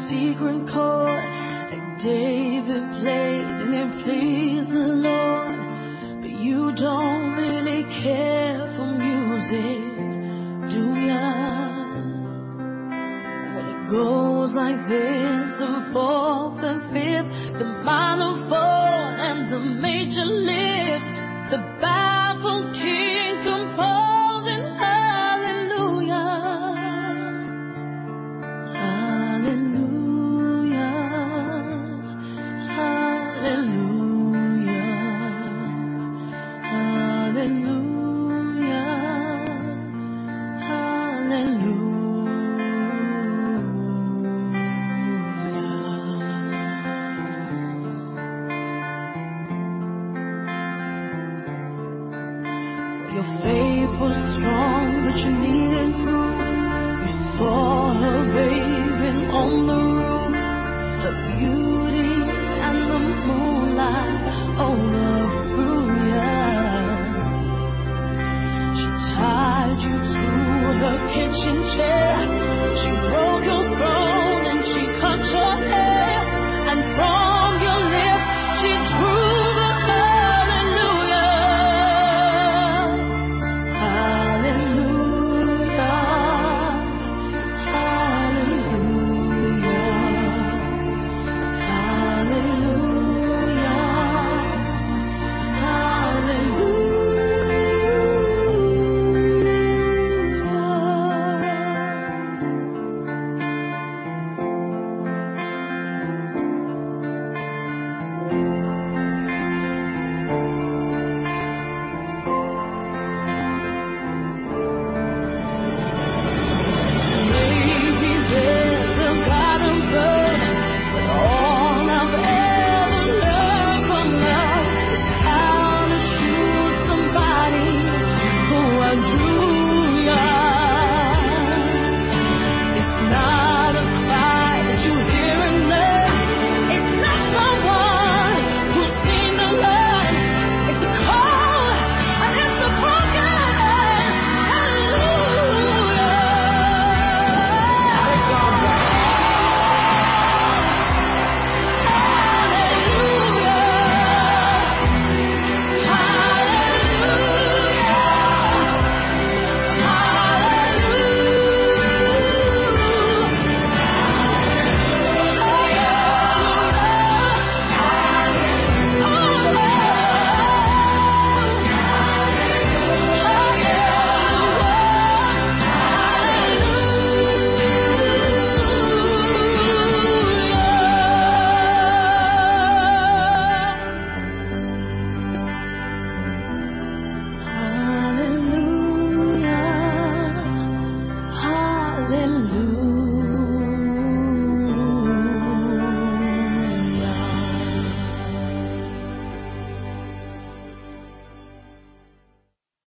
secret chord like David played, and it pleased the Lord. But you don't really care for music, do ya? When it goes like this, the fourth and fifth, the minor fall and the major lift, the baffled king composing hallelujah, hallelujah, hallelujah, hallelujah, hallelujah. Your faith was strong, but you needed proof. You saw her bathing on the roof, but you